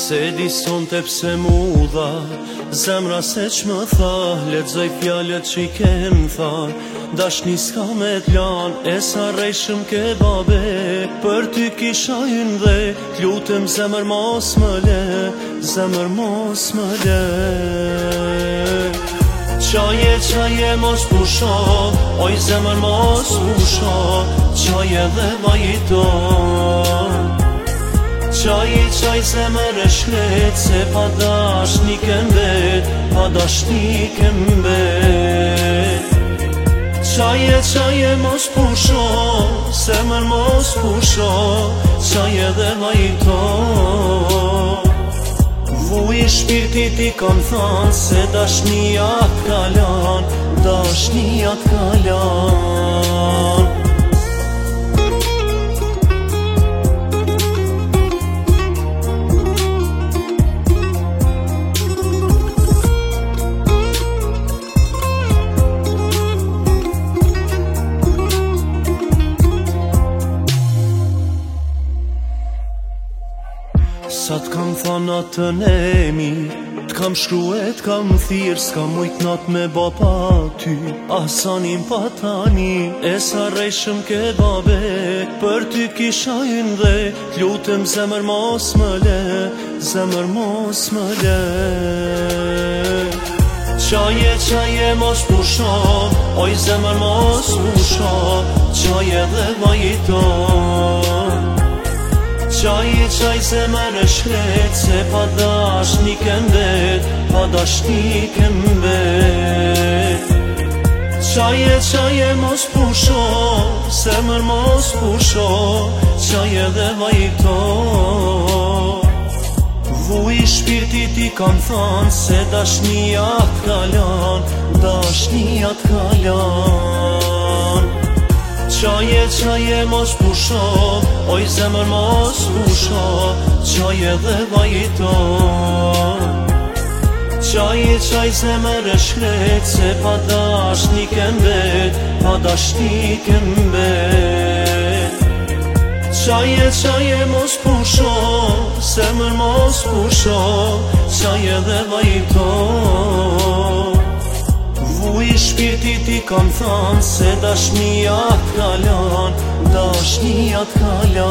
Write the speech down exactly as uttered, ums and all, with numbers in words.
Se di sonte pse mu dha zemra se që më tha, lexoj fjalët që i kem tha. Dashni s'ka me t'lan, e sa rejshëm ke babe, për ty kisha hyn dhe t'lutem zemër mos më le, zemër mos më le. Qaje, qaje mos pusho, oj zemër mos pusho, qaje dhe vajto. Qaj, qaj zemër e shklet, se pa dashni kem vet, pa dashni kem vet. Qaje, qaje mos pusho, zemër mos pusho, qaje dhe vajto. Vuj shpirtit i kam than, se dashnia t'kalan, dashnia t'kalan. Sa t'kam than atën e mi, t'kam shkrue, t'kam thirë, s'ka mujt nat me ba pa ty. Asanin pa tani, e sa rejshëm ke babe, për ty kisha hyn dhe t'lutem zemër mos më le, zemër mos më le. Qaje, qaje mos pusho, oj zemër mos pusho, qaje dhe vajto. Qaj, qaj zemër e shklet, se pa dashni kem vet, pa dashni kem vet. Qaje, qaje mos pusho, zemër mos pusho, qaje dhe vajto. Vuj shpirtit i kam than, se dashnia t'kalan, dashnia t'kalan. Qaje, qaje mos pusho, oj zemër mos pusho, qaje dhe vajto. Qaje, qaj zemër e shklet, se pa dashni kem vet, pa dashni kem vet. Qaje, qaje mos pusho, zemër mos pusho, qaje dhe vajto. Vuj shpirtit i kam than, se dashnia t'kalan, dashnia t'kalan.